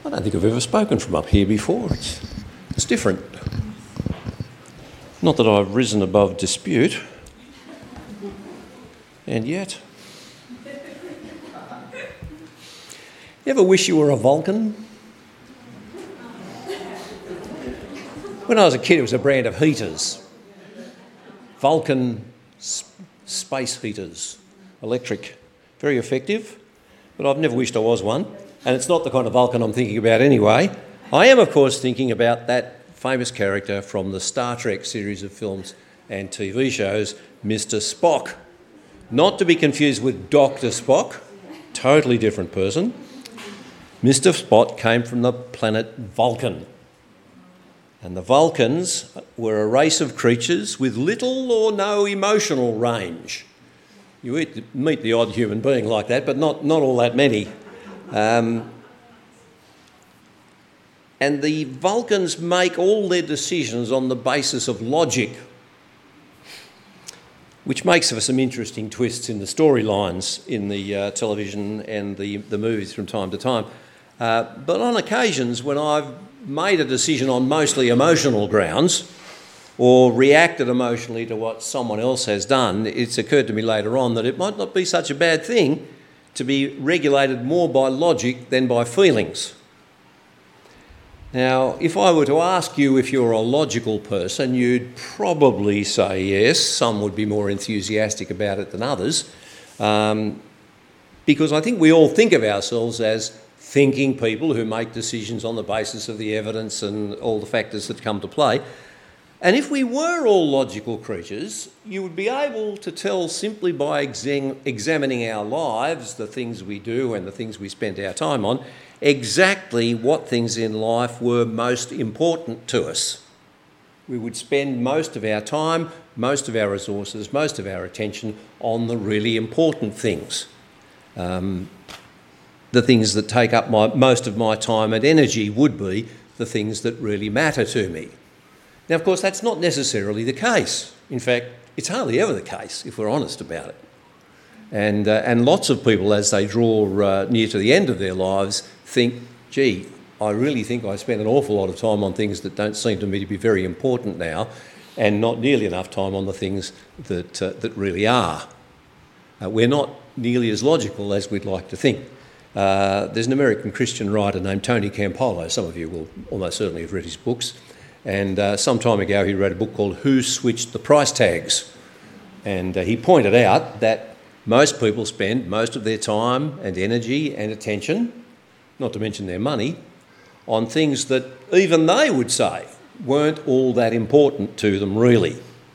I don't think I've ever spoken from up here before. It's different. Not that I've risen above dispute, and yet. You ever wish you were a Vulcan? When I was a kid, it was a brand of heaters. Vulcan space heaters, electric, very effective, but I've never wished I was one. And it's not the kind of Vulcan I'm thinking about anyway. I am, of course, thinking about that famous character from the Star Trek series of films and TV shows, Mr. Spock. Not to be confused with Dr. Spock, totally different person. Mr. Spock came from the planet Vulcan. And the Vulcans were a race of creatures with little or no emotional range. You meet the odd human being like that, but not all that many. And the Vulcans make all their decisions on the basis of logic, which makes for some interesting twists in the storylines in the television and the movies from time to time. But on occasions when I've made a decision on mostly emotional grounds or reacted emotionally to what someone else has done, it's occurred to me later on that it might not be such a bad thing to be regulated more by logic than by feelings. Now, if I were to ask you if you're a logical person, you'd probably say yes. Some would be more enthusiastic about it than others, because I think we all think of ourselves as thinking people who make decisions on the basis of the evidence and all the factors that come to play. And if we were all logical creatures, you would be able to tell simply by examining our lives, the things we do and the things we spend our time on, exactly what things in life were most important to us. We would spend most of our time, most of our resources, most of our attention on the really important things. The things that take up most of my time and energy would be the things that really matter to me. Now, of course, that's not necessarily the case. In fact, it's hardly ever the case, if we're honest about it. And lots of people, as they draw near to the end of their lives, think, gee, I really think I spend an awful lot of time on things that don't seem to me to be very important now, and not nearly enough time on the things that really are. We're not nearly as logical as we'd like to think. There's an American Christian writer named Tony Campolo. Some of you will almost certainly have read his books. And some time ago he wrote a book called Who Switched the Price Tags? And he pointed out that most people spend most of their time and energy and attention, not to mention their money, on things that even they would say weren't all that important to them really.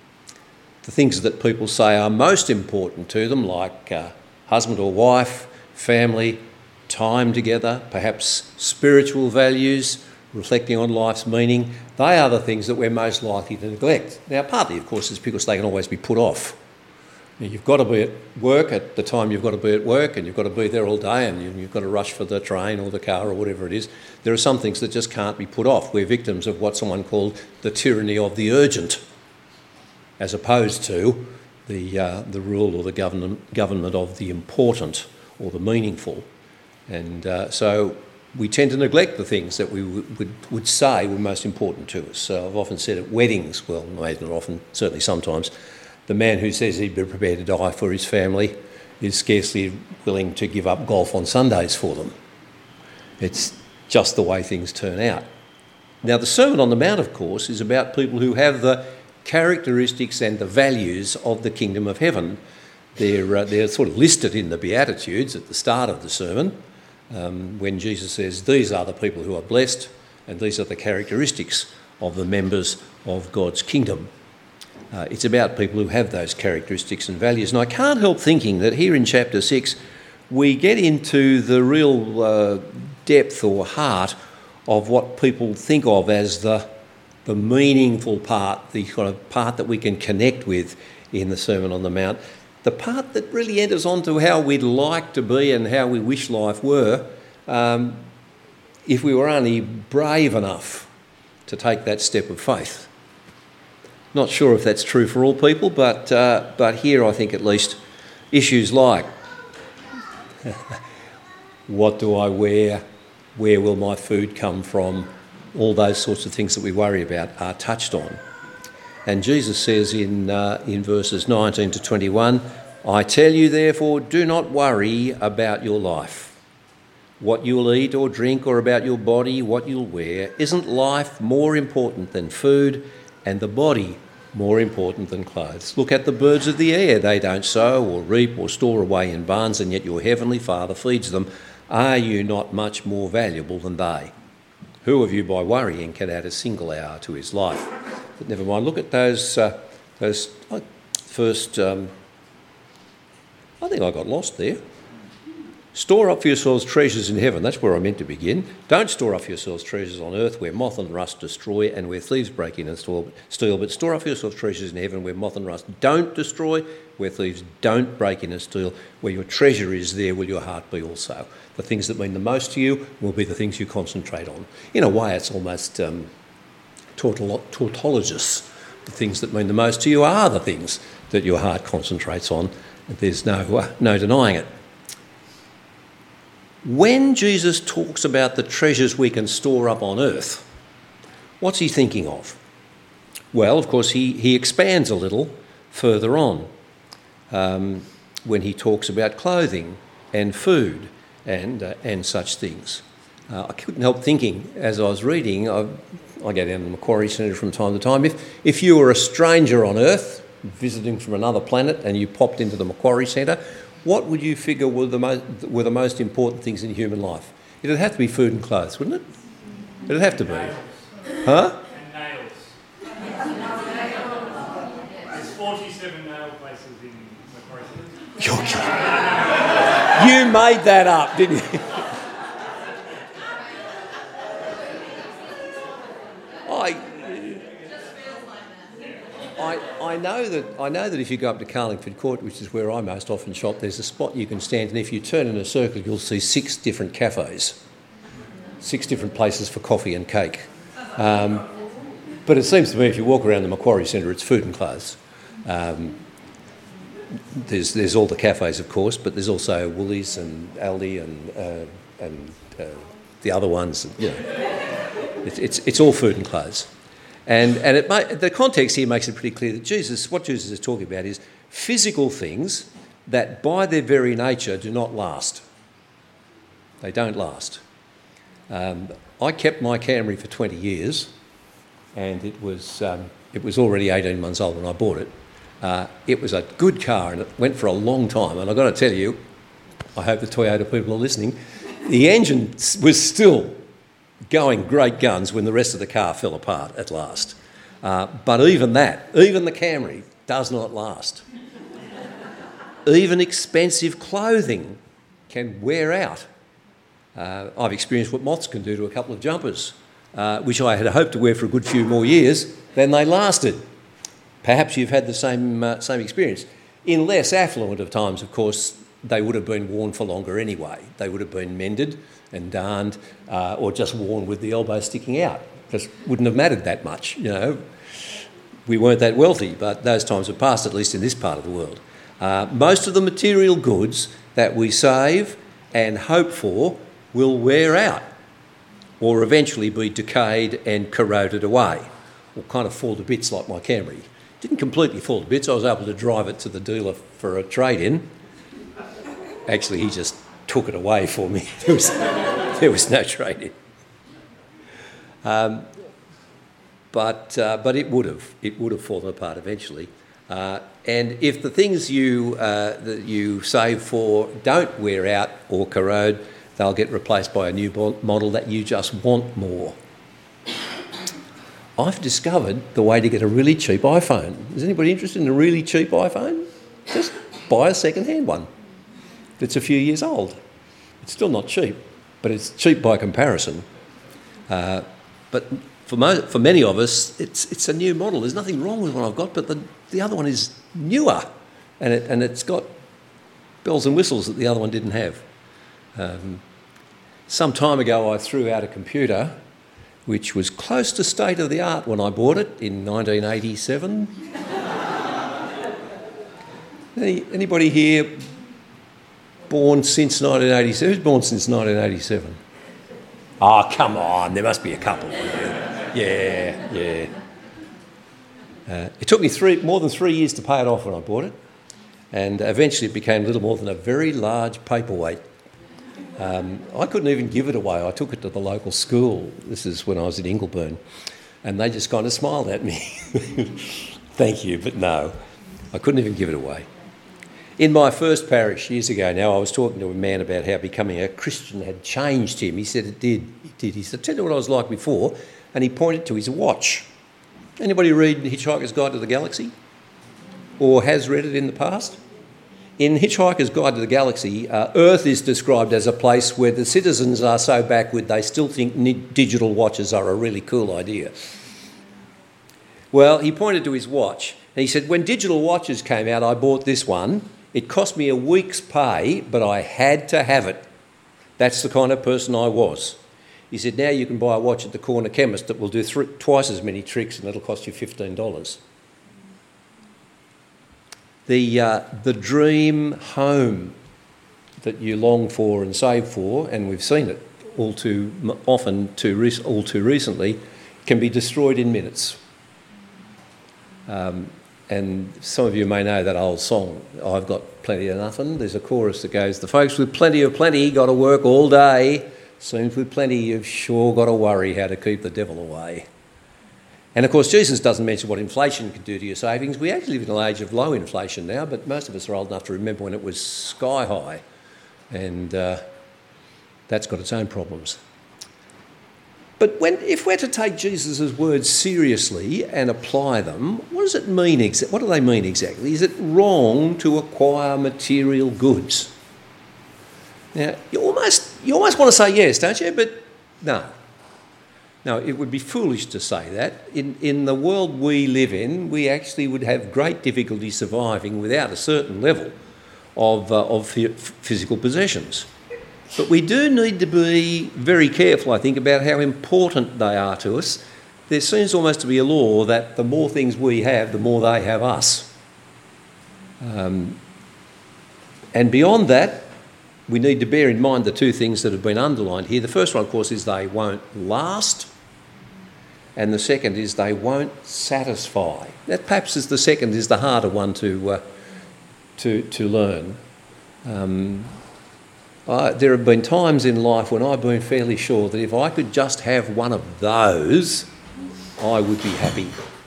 The things that people say are most important to them, like husband or wife, family, time together, perhaps spiritual values, reflecting on life's meaning, they are the things that we're most likely to neglect. Now, partly, of course, is because they can always be put off. You've got to be at work at the time you've got to be at work, and you've got to be there all day, and you've got to rush for the train or the car or whatever it is. There are some things that just can't be put off. We're victims of what someone called the tyranny of the urgent, as opposed to the rule or the government of the important or the meaningful. And so we tend to neglect the things that we would say were most important to us. So I've often said at weddings, well, maybe not often, certainly sometimes, the man who says he'd be prepared to die for his family is scarcely willing to give up golf on Sundays for them. It's just the way things turn out. Now, the Sermon on the Mount, of course, is about people who have the characteristics and the values of the kingdom of heaven. They're sort of listed in the Beatitudes at the start of the sermon, when Jesus says, these are the people who are blessed, and these are the characteristics of the members of God's kingdom. It's about people who have those characteristics and values. And I can't help thinking that here in chapter 6, we get into the real depth or heart of what people think of as the meaningful part, the kind of part that we can connect with in the Sermon on the Mount, the part that really enters on to how we'd like to be and how we wish life were, if we were only brave enough to take that step of faith. Not sure if that's true for all people, but here I think at least issues like what do I wear, where will my food come from, all those sorts of things that we worry about are touched on. And Jesus says in verses 19 to 21, I tell you therefore, do not worry about your life, what you'll eat or drink, or about your body, what you'll wear. Isn't life more important than food, and the body more important than clothes? Look at the birds of the air. They don't sow or reap or store away in barns, and yet your heavenly Father feeds them. Are you not much more valuable than they? Who of you by worrying can add a single hour to his life? But never mind. Look at those first... I think I got lost there. Store up for yourselves treasures in heaven. That's where I meant to begin. Don't store up for yourselves treasures on earth where moth and rust destroy and where thieves break in and steal. But store up for yourselves treasures in heaven where moth and rust don't destroy, where thieves don't break in and steal. Where your treasure is, there will your heart be also. The things that mean the most to you will be the things you concentrate on. In a way, it's almost tautologous. The things that mean the most to you are the things that your heart concentrates on. There's no denying it. When Jesus talks about the treasures we can store up on earth, what's he thinking of? Well, of course, he expands a little further on when he talks about clothing and food and such things. I couldn't help thinking as I was reading, I go down to the Macquarie Centre from time to time, if you were a stranger on earth, visiting from another planet, and you popped into the Macquarie Centre, what would you figure were the most important things in human life? It'd have to be food and clothes, wouldn't it? It'd have to be. Huh? And nails. There's 47 nail places in Macquarie Centre. You made that up, didn't you? I know that if you go up to Carlingford Court, which is where I most often shop, there's a spot you can stand, and if you turn in a circle, you'll see 6 different cafes, 6 different places for coffee and cake. But it seems to me if you walk around the Macquarie Centre, it's food and clothes. There's all the cafes, of course, but there's also Woolies and Aldi and the other ones. You know, it's all food and clothes. And the context here makes it pretty clear that what Jesus is talking about is physical things that by their very nature do not last. They don't last. I kept my Camry for 20 years, and it was already 18 months old when I bought it. It was a good car, and it went for a long time. And I've got to tell you, I hope the Toyota people are listening, the engine was still going great guns when the rest of the car fell apart at last. But even the Camry does not last. Even expensive clothing can wear out. I've experienced what moths can do to a couple of jumpers, which I had hoped to wear for a good few more years, then they lasted. Perhaps you've had the same experience. In less affluent of times, of course, they would have been worn for longer anyway. They would have been mended and darned, or just worn with the elbow sticking out. Just wouldn't have mattered that much, you know. We weren't that wealthy, but those times are past, at least in this part of the world. Most of the material goods that we save and hope for will wear out or eventually be decayed and corroded away, or kind of fall to bits like my Camry. Didn't completely fall to bits. I was able to drive it to the dealer for a trade-in. Actually, he just took it away for me. There was no trade-in. But it would have fallen apart eventually. And if the things that you save for don't wear out or corrode, they'll get replaced by a new model that you just want more. I've discovered the way to get a really cheap iPhone. Is anybody interested in a really cheap iPhone? Just buy a second-hand one that's a few years old. It's still not cheap, but it's cheap by comparison. But for many of us, it's a new model. There's nothing wrong with what I've got, but the other one is newer, and it's got bells and whistles that the other one didn't have. Some time ago, I threw out a computer which was close to state of the art when I bought it in 1987. Anybody here born since 1987? Who's born since 1987? Oh, come on, there must be a couple. Yeah. It took me more than 3 years to pay it off when I bought it, and eventually it became little more than a very large paperweight. I couldn't even give it away. I took it to the local school. This is when I was at Ingleburn, and they just kind of smiled at me. Thank you, but no, I couldn't even give it away. In my first parish years ago now, I was talking to a man about how becoming a Christian had changed him. He said it did. He said, tell you what I was like before, and he pointed to his watch. Anybody read Hitchhiker's Guide to the Galaxy? Or has read it in the past? In Hitchhiker's Guide to the Galaxy, Earth is described as a place where the citizens are so backward they still think digital watches are a really cool idea. Well, he pointed to his watch, and he said, when digital watches came out, I bought this one. It cost me a week's pay, but I had to have it. That's the kind of person I was. He said, now you can buy a watch at the corner chemist that will do twice as many tricks and it'll cost you $15. The dream home that you long for and save for, and we've seen it all too often, all too recently, can be destroyed in minutes. And some of you may know that old song, I've got plenty of nothing. There's a chorus that goes, the folks with plenty of plenty got to work all day. Seems with plenty you've sure got to worry how to keep the devil away. And of course Jesus doesn't mention what inflation can do to your savings. We actually live in an age of low inflation now, but most of us are old enough to remember when it was sky high. And that's got its own problems. But if we're to take Jesus' words seriously and apply them, what does it mean? What do they mean exactly? Is it wrong to acquire material goods? Now, you almost want to say yes, don't you? But no. No, it would be foolish to say that. In the world we live in, we actually would have great difficulty surviving without a certain level of physical possessions. But we do need to be very careful, I think, about how important they are to us. There seems almost to be a law that the more things we have, the more they have us. And beyond that, we need to bear in mind the two things that have been underlined here. The first one, of course, is they won't last. And the second is they won't satisfy. That perhaps is the second is the harder one to learn. There have been times in life when I've been fairly sure that if I could just have one of those, I would be happy.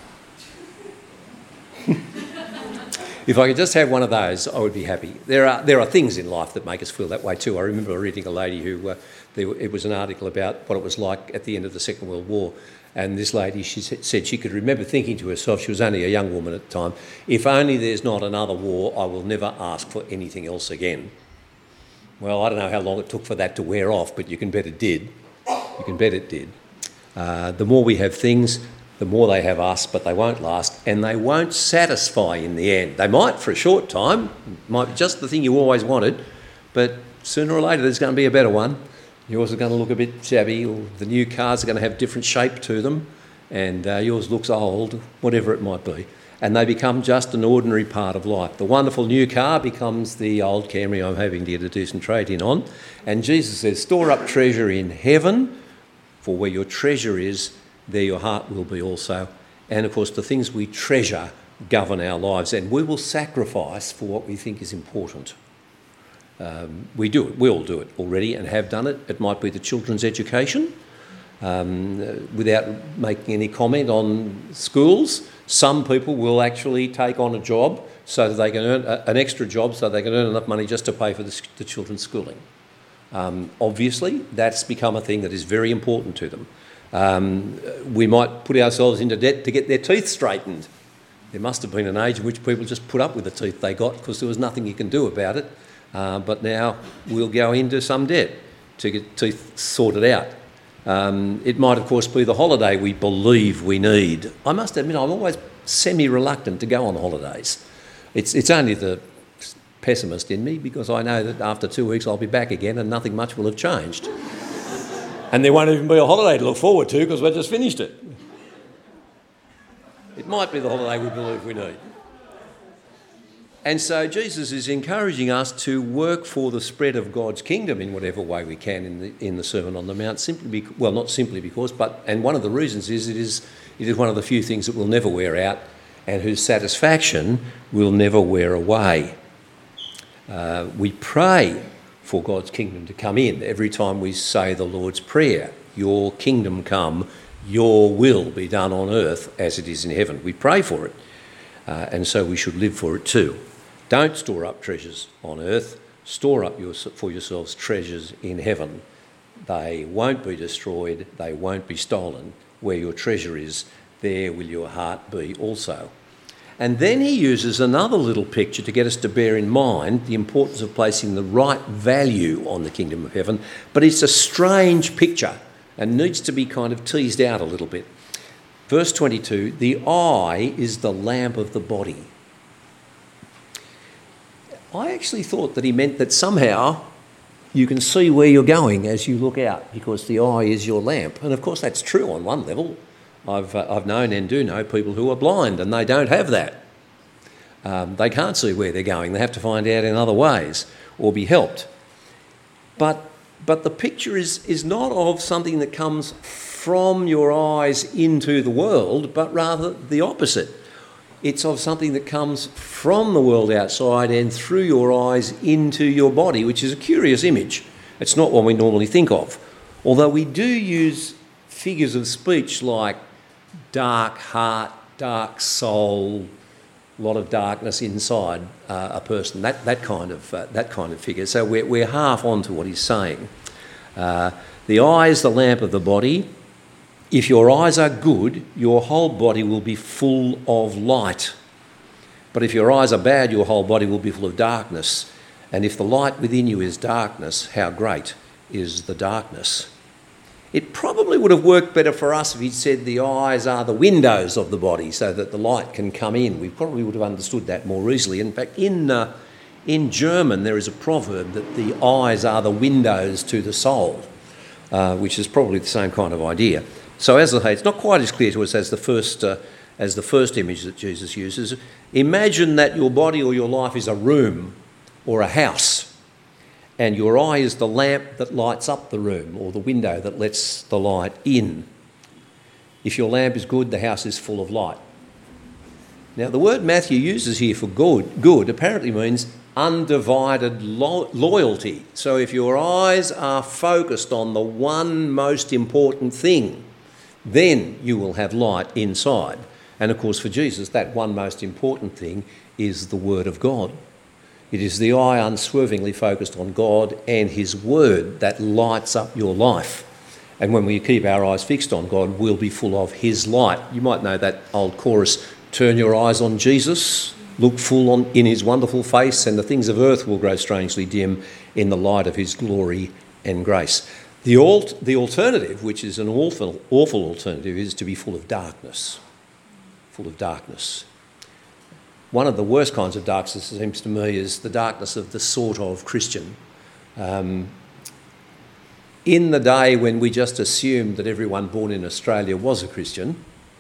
If I could just have one of those, I would be happy. There are things in life that make us feel that way too. I remember reading a lady who, it was an article about what it was like at the end of the Second World War. And this lady, she said she could remember thinking to herself, she was only a young woman at the time, if only there's not another war, I will never ask for anything else again. Well, I don't know how long it took for that to wear off, but you can bet it did. You can bet it did. The more we have things, the more they have us, but they won't last, and they won't satisfy in the end. They might for a short time, might be just the thing you always wanted, but sooner or later there's going to be a better one. Yours is going to look a bit shabby, or the new cars are going to have different shape to them, and yours looks old, whatever it might be. And they become just an ordinary part of life. The wonderful new car becomes the old Camry I'm hoping to get a decent trade-in on. And Jesus says, store up treasure in heaven, for where your treasure is, there your heart will be also. And of course, the things we treasure govern our lives, and we will sacrifice for what we think is important. We do it. We all do it already and have done it. It might be the children's education. Without making any comment on schools, some people will actually take on a job so that they can earn an extra job so they can earn enough money just to pay for the children's schooling. Obviously, that's become a thing that is very important to them. We might put ourselves into debt to get their teeth straightened. There must have been an age in which people just put up with the teeth they got because there was nothing you can do about it. But now we'll go into some debt to get teeth sorted out. It might, of course, be the holiday we believe we need. I must admit, I'm always semi-reluctant to go on holidays. It's only the pessimist in me because I know that after 2 weeks I'll be back again and nothing much will have changed. And there won't even be a holiday to look forward to because we've just finished it. It might be the holiday we believe we need. And so Jesus is encouraging us to work for the spread of God's kingdom in whatever way we can in the Sermon on the Mount, not simply because, and one of the reasons is it is one of the few things that will never wear out and whose satisfaction will never wear away. We pray for God's kingdom to come in every time we say the Lord's Prayer. Your kingdom come, your will be done on earth as it is in heaven. We pray for it, and so we should live for it too. Don't store up treasures on earth. Store up for yourselves treasures in heaven. They won't be destroyed. They won't be stolen. Where your treasure is, there will your heart be also. And then he uses another little picture to get us to bear in mind the importance of placing the right value on the kingdom of heaven. But it's a strange picture and needs to be kind of teased out a little bit. Verse 22, the eye is the lamp of the body. I actually thought that he meant that somehow you can see where you're going as you look out because the eye is your lamp. And of course that's true on one level. I've known and do know people who are blind and they don't have that. They can't see where they're going. They have to find out in other ways or be helped. But the picture is not of something that comes from your eyes into the world, but rather the opposite. It's of something that comes from the world outside and through your eyes into your body, which is a curious image. It's not one we normally think of. Although we do use figures of speech like dark heart, dark soul, a lot of darkness inside a person, that kind of figure. So we're half onto what he's saying. The eye is the lamp of the body. If your eyes are good, your whole body will be full of light. But if your eyes are bad, your whole body will be full of darkness. And if the light within you is darkness, how great is the darkness? It probably would have worked better for us if he'd said the eyes are the windows of the body so that the light can come in. We probably would have understood that more easily. In fact, in German there is a proverb that the eyes are the windows to the soul, which is probably the same kind of idea. So as I say, it's not quite as clear to us as the first image that Jesus uses. Imagine that your body or your life is a room or a house, and your eye is the lamp that lights up the room or the window that lets the light in. If your lamp is good, the house is full of light. Now, the word Matthew uses here for good apparently means undivided loyalty. So if your eyes are focused on the one most important thing, then you will have light inside. And of course, for Jesus, that one most important thing is the Word of God. It is the eye unswervingly focused on God and His Word that lights up your life. And when we keep our eyes fixed on God, we'll be full of His light. You might know that old chorus, turn your eyes on Jesus, look full in His wonderful face, and the things of earth will grow strangely dim in the light of His glory and grace. The alternative, which is an awful alternative, is to be full of darkness. Full of darkness. One of the worst kinds of darkness, it seems to me, is the darkness of the sort of Christian. In the day when we just assumed that everyone born in Australia was a Christian,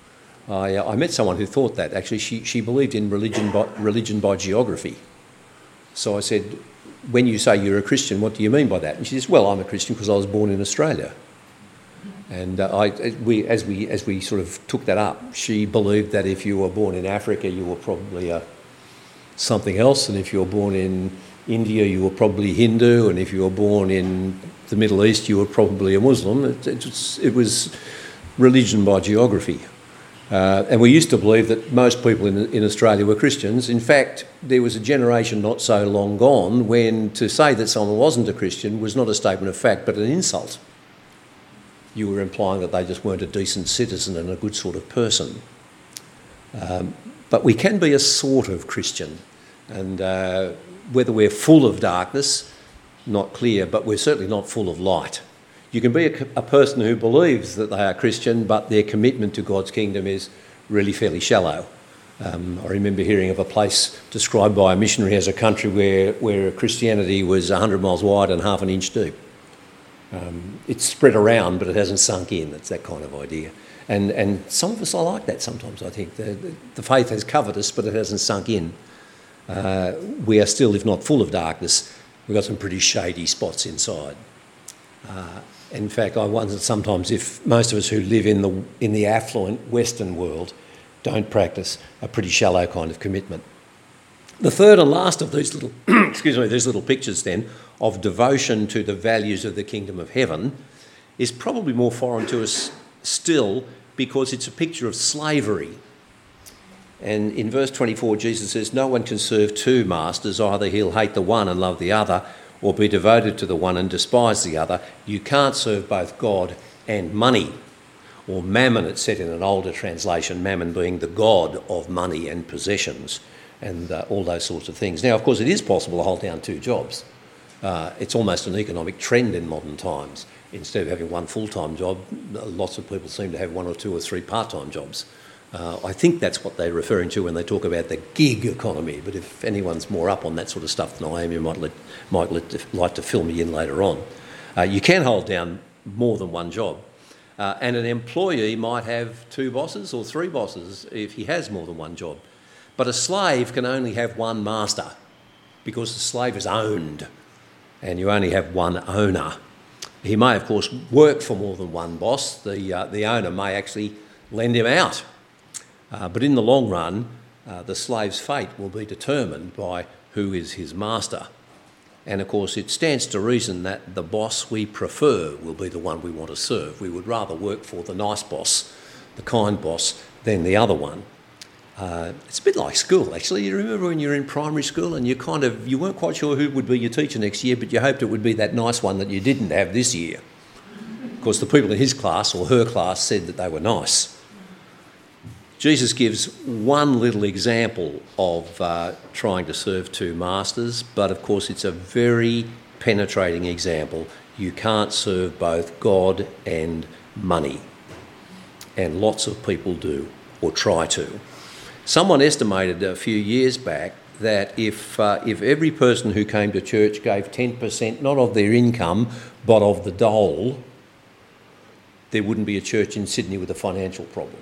I met someone who thought that. Actually, she believed in religion by geography. So I said, when you say you're a Christian, what do you mean by that? And she says, well, I'm a Christian because I was born in Australia. And as we sort of took that up, she believed that if you were born in Africa, you were probably something else, and if you were born in India, you were probably Hindu, and if you were born in the Middle East, you were probably a Muslim. It was religion by geography. And we used to believe that most people in Australia were Christians. In fact, there was a generation not so long gone when to say that someone wasn't a Christian was not a statement of fact, but an insult. You were implying that they just weren't a decent citizen and a good sort of person. But we can be a sort of Christian. And whether we're full of darkness, not clear, but we're certainly not full of light. You can be a person who believes that they are Christian, but their commitment to God's kingdom is really fairly shallow. I remember hearing of a place described by a missionary as a country where Christianity was 100 miles wide and half an inch deep. It's spread around, but it hasn't sunk in. It's that kind of idea. And some of us are like that sometimes, I think. The faith has covered us, but it hasn't sunk in. we are still, if not full of darkness, we've got some pretty shady spots inside. In fact, I wonder sometimes if most of us who live in the affluent Western world don't practice a pretty shallow kind of commitment. The third and last of these little, these little pictures then of devotion to the values of the kingdom of heaven is probably more foreign to us still because it's a picture of slavery. And in verse 24, Jesus says, "No one can serve two masters. Either he'll hate the one and love the other, or be devoted to the one and despise the other. You can't serve both God and money." Or mammon, it's said in an older translation, mammon being the god of money and possessions and all those sorts of things. Now, of course, it is possible to hold down two jobs. It's almost an economic trend in modern times. Instead of having one full-time job, lots of people seem to have one or two or three part-time jobs. I think that's what they're referring to when they talk about the gig economy, but if anyone's more up on that sort of stuff than I am, you might like to fill me in later on. You can hold down more than one job, and an employee might have two bosses or three bosses if he has more than one job. But a slave can only have one master because the slave is owned and you only have one owner. He may, of course, work for more than one boss. The owner may actually lend him out. But in the long run, the slave's fate will be determined by who is his master. And of course, it stands to reason that the boss we prefer will be the one we want to serve. We would rather work for the nice boss, the kind boss, than the other one. It's a bit like school, actually. You remember when you were in primary school and you weren't quite sure who would be your teacher next year, but you hoped it would be that nice one that you didn't have this year. Of course, the people in his class or her class said that they were nice. Jesus gives one little example of trying to serve two masters, but of course it's a very penetrating example. You can't serve both God and money. And lots of people do, or try to. Someone estimated a few years back that if every person who came to church gave 10% not of their income but of the dole, there wouldn't be a church in Sydney with a financial problem.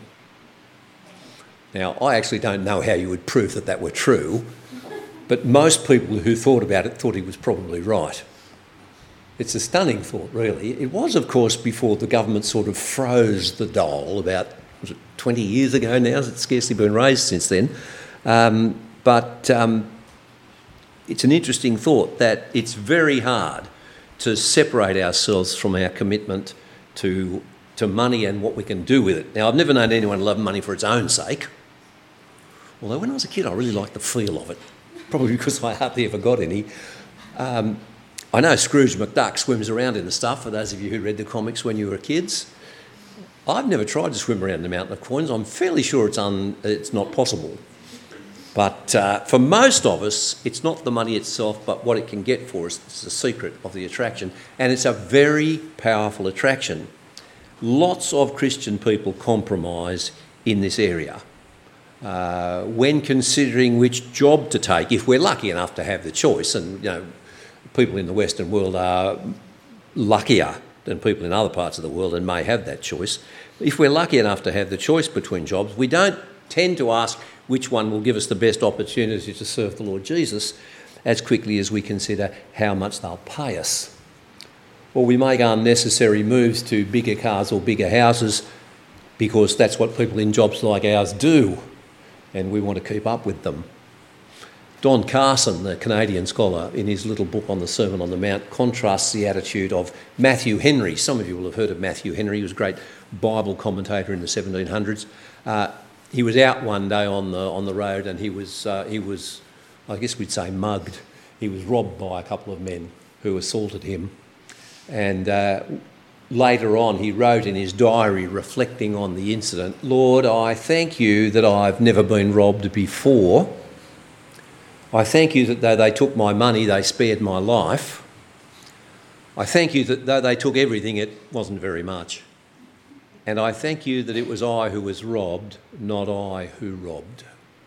Now, I actually don't know how you would prove that were true, but most people who thought about it thought he was probably right. It's a stunning thought, really. It was, of course, before the government sort of froze the dole about, was it 20 years ago now? It's scarcely been raised since then. But it's an interesting thought that it's very hard to separate ourselves from our commitment to money and what we can do with it. Now, I've never known anyone love money for its own sake. Although when I was a kid, I really liked the feel of it, probably because I hardly ever got any. I know Scrooge McDuck swims around in the stuff, for those of you who read the comics when you were kids. I've never tried to swim around the mountain of coins. I'm fairly sure it's not possible. But for most of us, it's not the money itself, but what it can get for us. It's the secret of the attraction. And it's a very powerful attraction. Lots of Christian people compromise in this area. When considering which job to take, if we're lucky enough to have the choice, and people in the Western world are luckier than people in other parts of the world and may have that choice. If we're lucky enough to have the choice between jobs, we don't tend to ask which one will give us the best opportunity to serve the Lord Jesus as quickly as we consider how much they'll pay us. Or we make unnecessary moves to bigger cars or bigger houses because that's what people in jobs like ours do, and we want to keep up with them. Don Carson, the Canadian scholar, in his little book on the Sermon on the Mount, contrasts the attitude of Matthew Henry. Some of you will have heard of Matthew Henry. He was a great Bible commentator in the 1700s. He was out one day on the road, and he was, I guess we'd say, mugged. He was robbed by a couple of men who assaulted him. And later on, he wrote in his diary, reflecting on the incident, "Lord, I thank you that I've never been robbed before. I thank you that though they took my money, they spared my life. I thank you that though they took everything, it wasn't very much. And I thank you that it was I who was robbed, not I who robbed."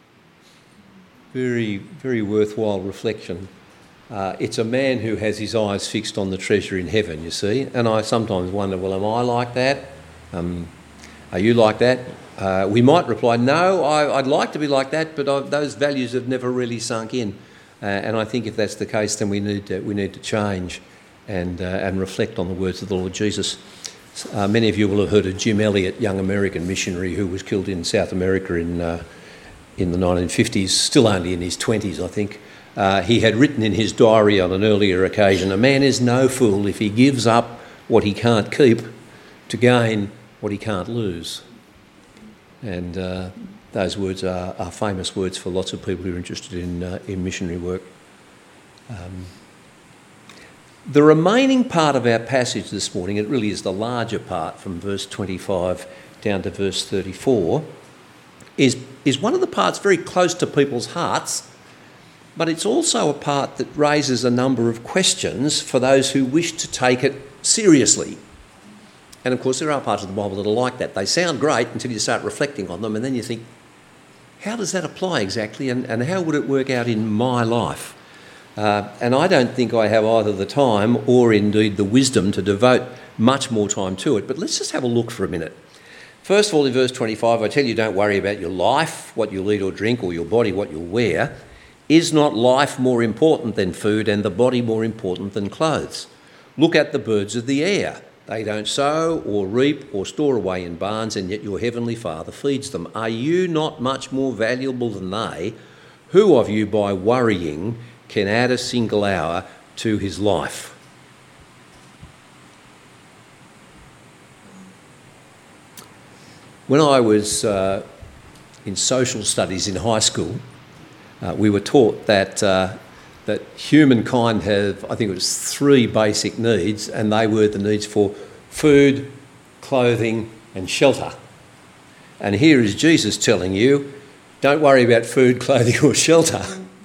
Very, very worthwhile reflection. It's a man who has his eyes fixed on the treasure in heaven, you see. And I sometimes wonder, well, am I like that? Are you like that? We might reply, no, I'd like to be like that, but those values have never really sunk in. And I think if that's the case, then we need to change and reflect on the words of the Lord Jesus. Many of you will have heard of Jim Elliot, young American missionary who was killed in South America in the 1950s, still only in his 20s, I think. He had written in his diary on an earlier occasion, "A man is no fool if he gives up what he can't keep to gain what he can't lose." And those words are famous words for lots of people who are interested in missionary work. The remaining part of our passage this morning, it really is the larger part from verse 25 down to verse 34, is one of the parts very close to people's hearts, but it's also a part that raises a number of questions for those who wish to take it seriously. And of course there are parts of the Bible that are like that. They sound great until you start reflecting on them, and then you think, how does that apply exactly, and how would it work out in my life? And I don't think I have either the time or indeed the wisdom to devote much more time to it, but let's just have a look for a minute. First of all, in verse 25, I tell you, don't worry about your life, what you'll eat or drink, or your body, what you'll wear. Is not life more important than food, and the body more important than clothes? Look at the birds of the air. They don't sow or reap or store away in barns, and yet your heavenly Father feeds them. Are you not much more valuable than they? Who of you, by worrying, can add a single hour to his life? When I was in social studies in high school, we were taught that humankind have, I think it was 3 basic needs, and they were the needs for food, clothing and shelter. And here is Jesus telling you, don't worry about food, clothing or shelter.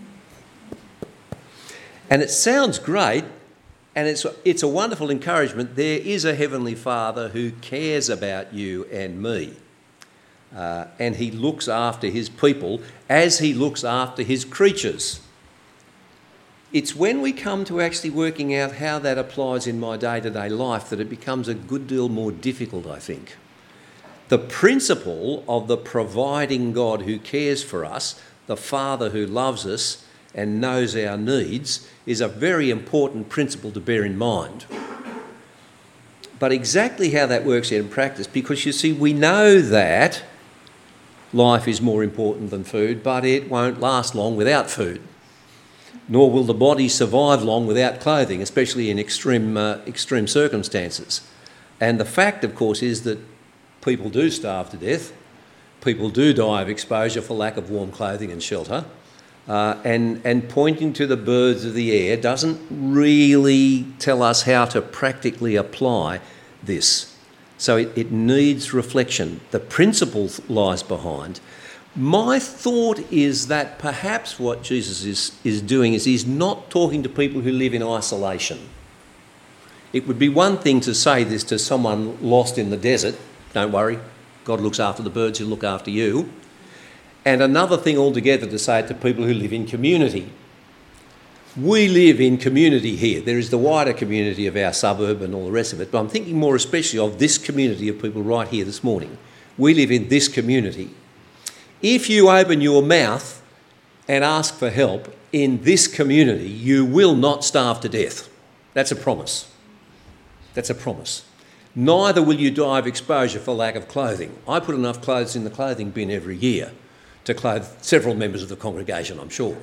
And it sounds great, and it's a wonderful encouragement. There is a Heavenly Father who cares about you and me. And he looks after his people as he looks after his creatures. It's when we come to actually working out how that applies in my day-to-day life that it becomes a good deal more difficult, I think. The principle of the providing God who cares for us, the Father who loves us and knows our needs, is a very important principle to bear in mind. But exactly how that works out in practice, because you see, we know that life is more important than food, but it won't last long without food. Nor will the body survive long without clothing, especially in extreme circumstances. And the fact, of course, is that people do starve to death. People do die of exposure for lack of warm clothing and shelter. And pointing to the birds of the air doesn't really tell us how to practically apply this. So it needs reflection. The principle lies behind. My thought is that perhaps what Jesus is doing is he's not talking to people who live in isolation. It would be one thing to say this to someone lost in the desert, don't worry, God looks after the birds, he'll look after you. And another thing altogether to say it to people who live in community. We live in community here. There is the wider community of our suburb and all the rest of it, but I'm thinking more especially of this community of people right here this morning. We live in this community. If you open your mouth and ask for help in this community, you will not starve to death. That's a promise. That's a promise. Neither will you die of exposure for lack of clothing. I put enough clothes in the clothing bin every year to clothe several members of the congregation, I'm sure.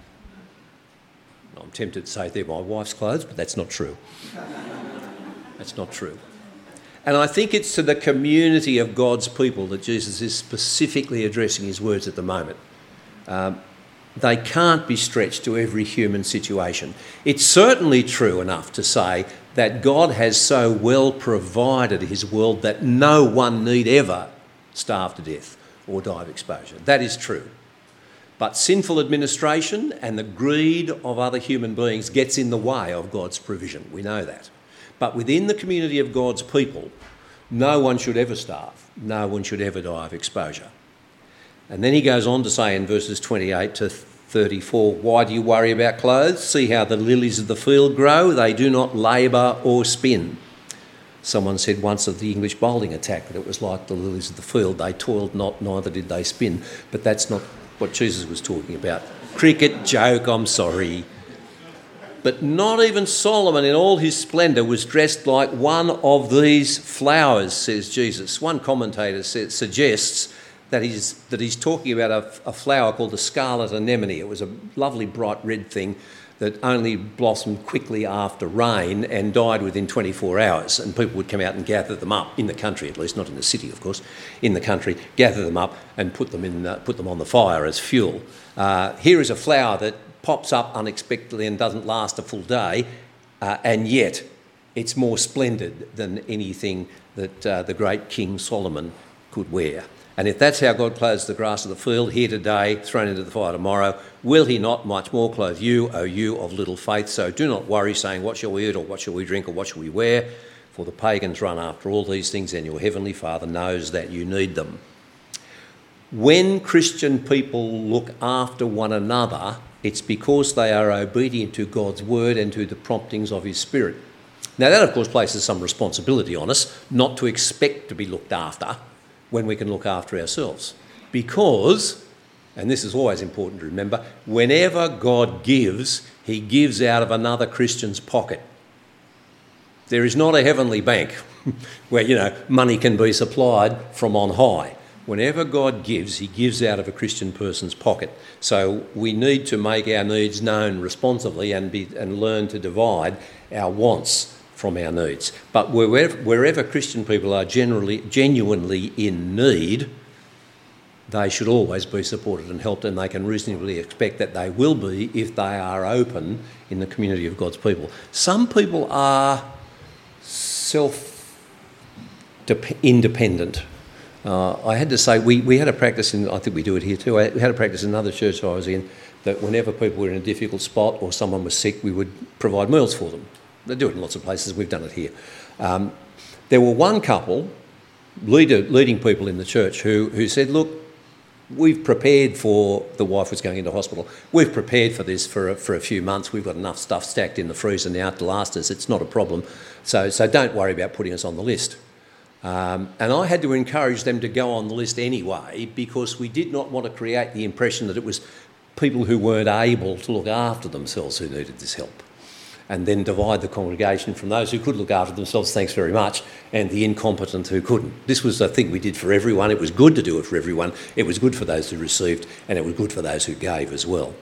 I'm tempted to say they're my wife's clothes, but that's not true. That's not true. And I think it's to the community of God's people that Jesus is specifically addressing his words at the moment. They can't be stretched to every human situation. It's certainly true enough to say that God has so well provided his world that no one need ever starve to death or die of exposure. That is true. But sinful administration and the greed of other human beings gets in the way of God's provision. We know that. But within the community of God's people, no one should ever starve. No one should ever die of exposure. And then he goes on to say in verses 28 to 34, why do you worry about clothes? See how the lilies of the field grow. They do not labour or spin. Someone said once of the English bowling attack that it was like the lilies of the field. They toiled not, neither did they spin. But that's not what Jesus was talking about. Cricket joke, I'm sorry. But not even Solomon in all his splendour was dressed like one of these flowers, says Jesus. One commentator suggests that he's talking about a flower called the scarlet anemone. It was a lovely bright red thing that only blossomed quickly after rain and died within 24 hours. And people would come out and gather them up, in the country at least, not in the city of course, in the country, gather them up and put them on the fire as fuel. Here is a flower that pops up unexpectedly and doesn't last a full day, and yet it's more splendid than anything that the great King Solomon could wear. And if that's how God clothes the grass of the field, here today, thrown into the fire tomorrow, will he not much more clothe you, O you of little faith? So do not worry, saying, what shall we eat, or what shall we drink, or what shall we wear? For the pagans run after all these things, and your heavenly Father knows that you need them. When Christian people look after one another, it's because they are obedient to God's word and to the promptings of his Spirit. Now that, of course, places some responsibility on us not to expect to be looked after when we can look after ourselves. Because, and this is always important to remember, whenever God gives, he gives out of another Christian's pocket. There is not a heavenly bank where, money can be supplied from on high. Whenever God gives, he gives out of a Christian person's pocket. So we need to make our needs known responsibly and learn to divide our wants from our needs. But wherever Christian people are genuinely in need, they should always be supported and helped, and they can reasonably expect that they will be if they are open in the community of God's people. Some people are independent. I had to say, we had a practice I think we do it here too, we had a practice in another church I was in, that whenever people were in a difficult spot or someone was sick, we would provide meals for them. They do it in lots of places, we've done it here. There were one couple, leading people in the church, who said, look, we've prepared for, the wife was going into hospital, we've prepared for this for a few months, we've got enough stuff stacked in the freezer now to last us, it's not a problem, so don't worry about putting us on the list. And I had to encourage them to go on the list anyway, because we did not want to create the impression that it was people who weren't able to look after themselves who needed this help, and then divide the congregation from those who could look after themselves, thanks very much, and the incompetent who couldn't. This was a thing we did for everyone. It was good to do it for everyone. It was good for those who received, and it was good for those who gave as well.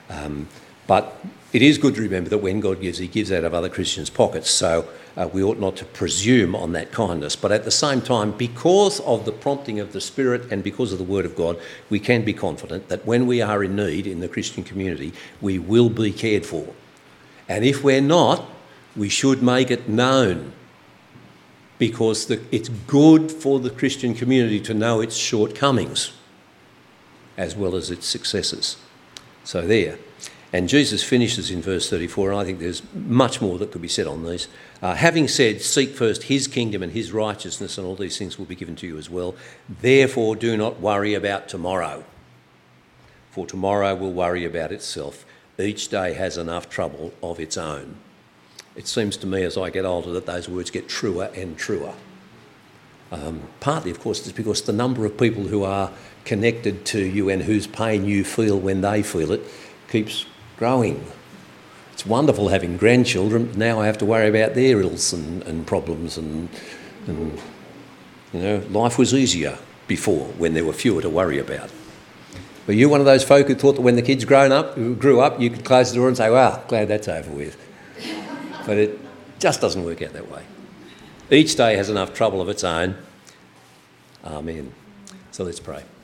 But it is good to remember that when God gives, he gives out of other Christians' pockets, so we ought not to presume on that kindness. But at the same time, because of the prompting of the Spirit and because of the Word of God, we can be confident that when we are in need in the Christian community, we will be cared for. And if we're not, we should make it known, because it's good for the Christian community to know its shortcomings as well as its successes. So there. And Jesus finishes in verse 34, and I think there's much more that could be said on these. Having said, seek first his kingdom and his righteousness, and all these things will be given to you as well. Therefore, do not worry about tomorrow, for tomorrow will worry about itself. Each day has enough trouble of its own. It seems to me as I get older that those words get truer and truer. Partly, of course, it's because the number of people who are connected to you and whose pain you feel when they feel it keeps growing. It's wonderful having grandchildren. Now I have to worry about their ills and problems and life was easier before when there were fewer to worry about. Were you one of those folk who thought that when the kids grew up, you could close the door and say, well, glad that's over with? But it just doesn't work out that way. Each day has enough trouble of its own. Amen. So let's pray.